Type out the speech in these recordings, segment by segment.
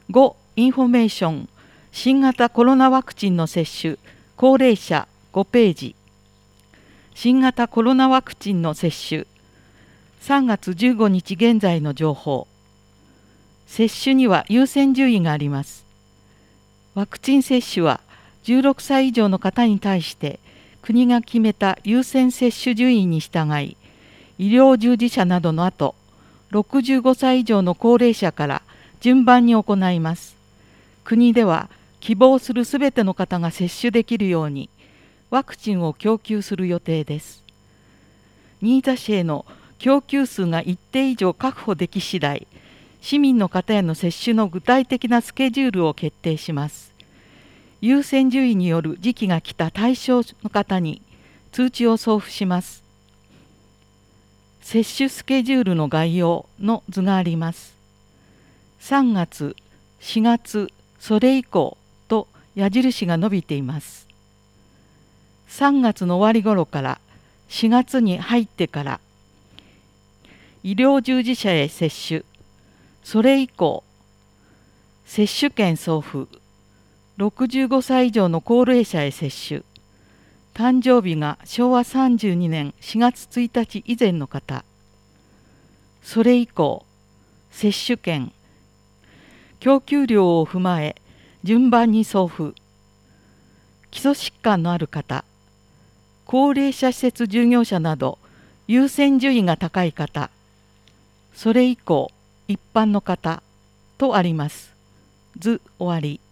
5、インフォメーション、新型コロナワクチンの接種、高齢者5ページ。新型コロナワクチンの接種、3月15日現在の情報。接種には優先順位があります。ワクチン接種は16歳以上の方に対して国が決めた優先接種順位に従い、医療従事者などの後、65歳以上の高齢者から順番に行います。国では希望するすべての方が接種できるようにワクチンを供給する予定です。新座市への供給数が一定以上確保でき次第、市民の方への接種の具体的なスケジュールを決定します。優先順位による時期が来た対象の方に通知を送付します。接種スケジュールの概要の図があります。3月、4月、それ以降と矢印が伸びています。3月の終わり頃から4月に入ってから医療従事者へ接種、それ以降接種券送付、65歳以上の高齢者へ接種、誕生日が昭和32年4月1日以前の方、それ以降接種券、供給量を踏まえ順番に送付、基礎疾患のある方、高齢者施設従業者など優先順位が高い方、それ以降一般の方とあります。図終わり。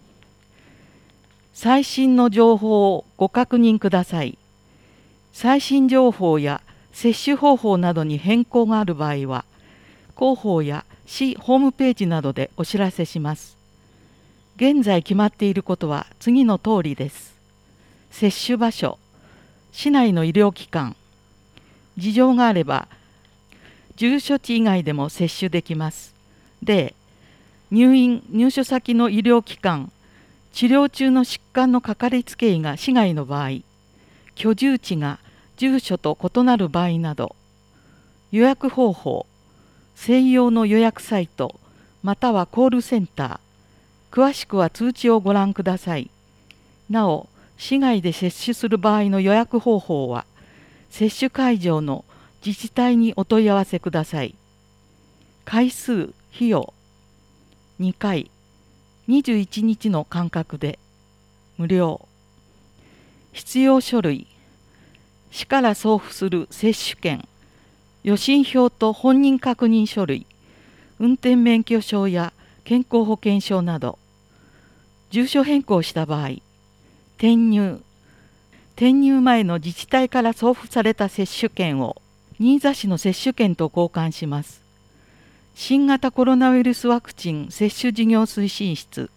最新の情報をご確認ください。最新情報や接種方法などに変更がある場合は、広報や市ホームページなどでお知らせします。現在決まっていることは次の通りです。接種場所、市内の医療機関、事情があれば、住所地以外でも接種できます。で、入所先の医療機関、治療中の疾患のかかりつけ医が市外の場合、居住地が住所と異なる場合など、予約方法、専用の予約サイト、またはコールセンター、詳しくは通知をご覧ください。なお、市外で接種する場合の予約方法は、接種会場の自治体にお問い合わせください。回数、費用、2回、21日の間隔で、無料。必要書類、市から送付する接種券、予診票と本人確認書類、運転免許証や健康保険証など、住所変更した場合、転入前の自治体から送付された接種券を新座市の接種券と交換します。新型コロナウイルスワクチン接種事業推進室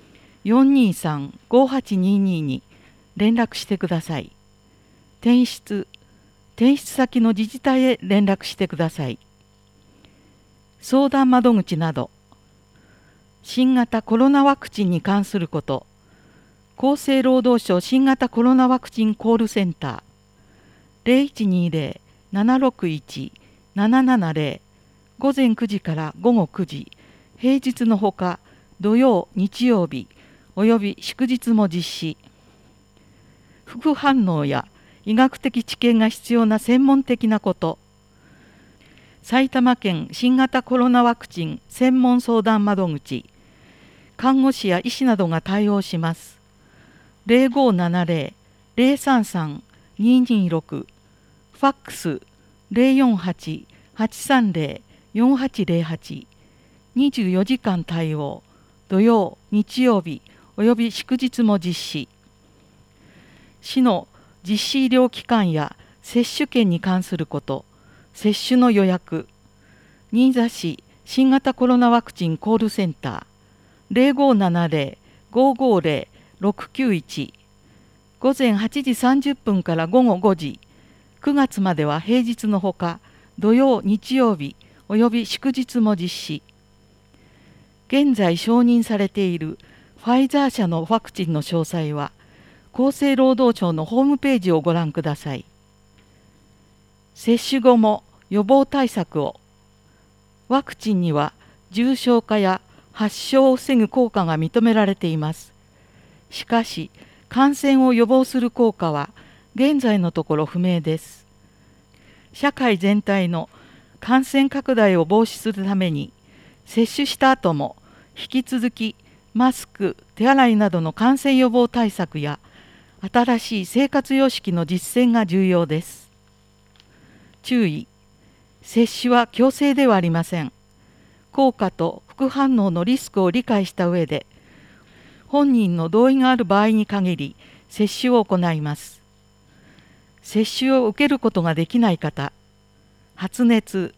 423-5822 に連絡してください。転出先の自治体へ連絡してください。相談窓口など、新型コロナワクチンに関すること、厚生労働省新型コロナワクチンコールセンター 0120-761-770 午前9時から午後9時、平日のほか土曜、日曜日および祝日も実施。副反応や医学的知見が必要な専門的なこと、埼玉県新型コロナワクチン専門相談窓口、看護師や医師などが対応します。0570-033-226、ファックス048-830-4808、24時間対応、土曜、日曜日および祝日も実施。市の実施医療機関や接種券に関すること、接種の予約、新座市新型コロナワクチンコールセンター 0570-550-691、午前8時30分から午後5時、9月までは平日のほか土曜、日曜日および祝日も実施。現在承認されているファイザー社のワクチンの詳細は厚生労働省のホームページをご覧ください。接種後も予防対策を。ワクチンには重症化や発症を防ぐ効果が認められています。しかし、感染を予防する効果は現在のところ不明です。社会全体の感染拡大を防止するために、接種した後も引き続きマスク、手洗いなどの感染予防対策や新しい生活様式の実践が重要です。注意。接種は強制ではありません。効果と副反応のリスクを理解した上で、本人の同意がある場合に限り接種を行います。接種を受けることができない方、発熱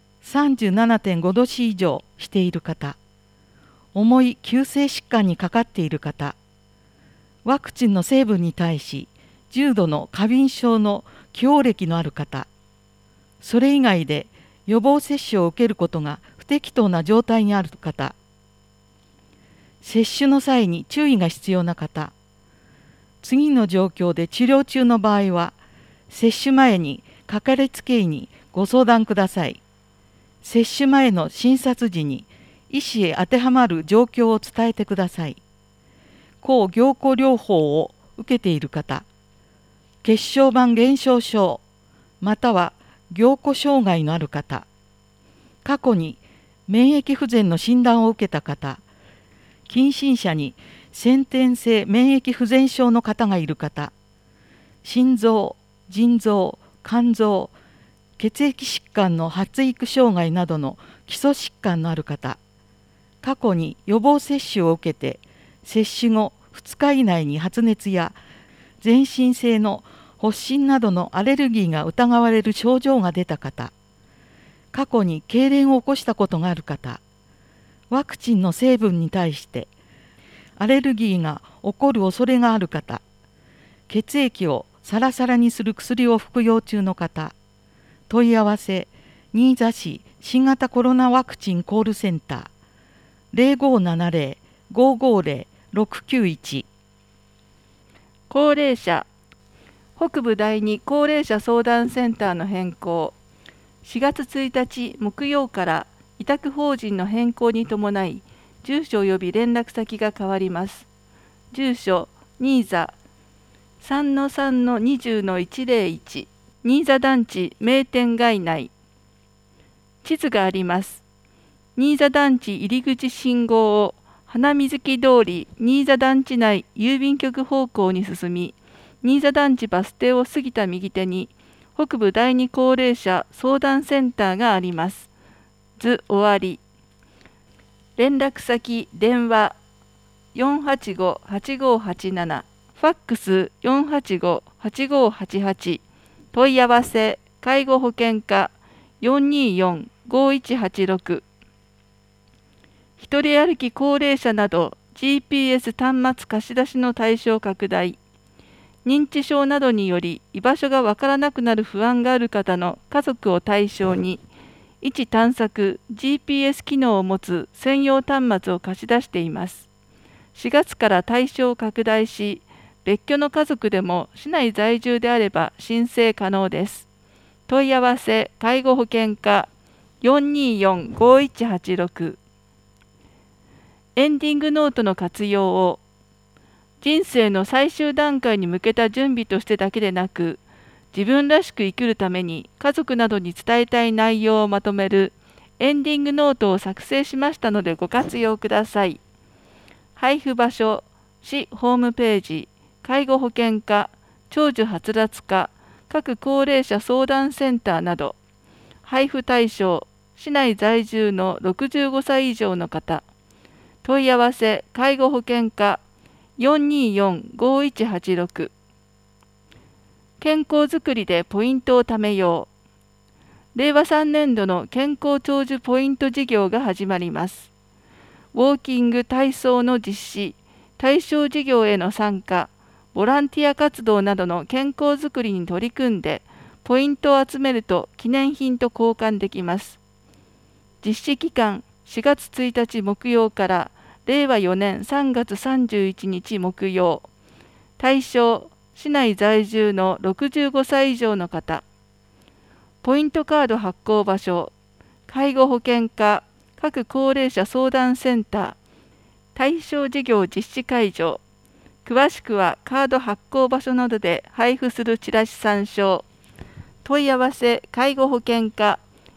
37.5 度 C 以上している方、重い急性疾患にかかっている方、ワクチンの成分に対し重度の過敏症の既往歴のある方、それ以外で予防接種を受けることが不適当な状態にある方、接種の際に注意が必要な方、次の状況で治療中の場合は、接種前にかかりつけ医にご相談ください。接種前の診察時に医師へ当てはまる状況を伝えてください。抗凝固療法を受けている方、血小板減少症または凝固障害のある方、過去に免疫不全の診断を受けた方、近親者に先天性免疫不全症の方がいる方、心臓、腎臓、肝臓、血液疾患の発育障害などの基礎疾患のある方、過去に予防接種を受けて接種後2日以内に発熱や全身性の発疹などのアレルギーが疑われる症状が出た方、過去に痙攣を起こしたことがある方、ワクチンの成分に対してアレルギーが起こる恐れがある方、血液をサラサラにする薬を服用中の方、問い合わせ新座市新型コロナワクチンコールセンター 0570-550-691。 高齢者北部第二高齢者相談センターの変更。4月1日木曜から委託法人の変更に伴い、住所及び連絡先が変わります。住所新座 3-3-20-101 新座団地名店街内。地図があります。新座団地入り口信号を花水木通り新座団地内郵便局方向に進み、新座団地バス停を過ぎた右手に北部第二高齢者相談センターがあります。図終わり。連絡先電話 485-8587、ファックス 485-8588、問い合わせ介護保険課 424-5186。一人歩き高齢者など GPS 端末貸し出しの対象拡大。認知症などにより居場所がわからなくなる不安がある方の家族を対象に、位置探索 GPS 機能を持つ専用端末を貸し出しています。4月から対象を拡大し、別居の家族でも市内在住であれば申請可能です。問い合わせ介護保険課 424-5186。エンディングノートの活用を人生の最終段階に向けた準備としてだけでなく、自分らしく生きるために家族などに伝えたい内容をまとめるエンディングノートを作成しましたのでご活用ください。配布場所、市ホームページ、介護保険課、長寿はつらつ課、各高齢者相談センターなど、配布対象、市内在住の65歳以上の方、問い合わせ介護保険課 424-5186。健康づくりでポイントを貯めよう。令和3年度の健康長寿ポイント事業が始まります。ウォーキング・体操の実施、対象事業への参加、ボランティア活動などの健康づくりに取り組んで、ポイントを集めると記念品と交換できます。実施期間4月1日木曜から令和4年3月31日木曜。対象、市内在住の65歳以上の方。ポイントカード発行場所、介護保険課、 各高齢者相談センター、対象事業実施会場、詳しくはカード発行場所などで配布するチラシ参照。問い合わせ介護保険課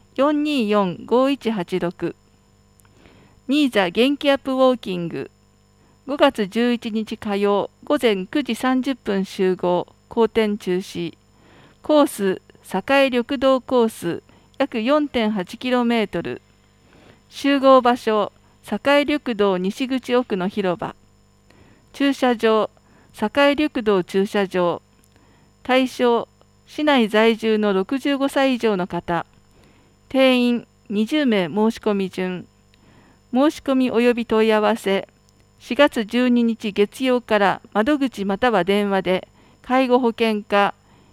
424-5186。ニーザ元気アップウォーキング、5月11日火曜午前9時30分集合、後転中止。コース栄緑道コース約 4.8km。集合場所栄緑道西口奥の広場。駐車場栄緑道駐車場。対象市内在住の65歳以上の方。定員20名申し込み順。申し込み及び問い合わせ4月12日月曜から窓口または電話で介護保険課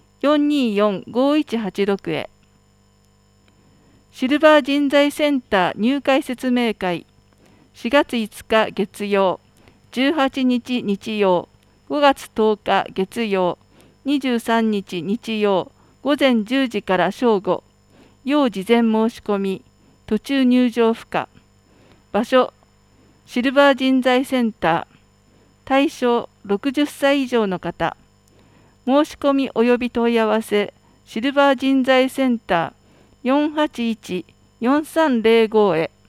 424-5186 へ。シルバー人材センター入会説明会4月5日月曜、18日日曜、5月10日月曜、23日日曜、午前10時から正午、要事前申し込み、途中入場不可。場所、シルバー人材センター、対象60歳以上の方。申し込み及び問い合わせ、シルバー人材センター481-4305へ。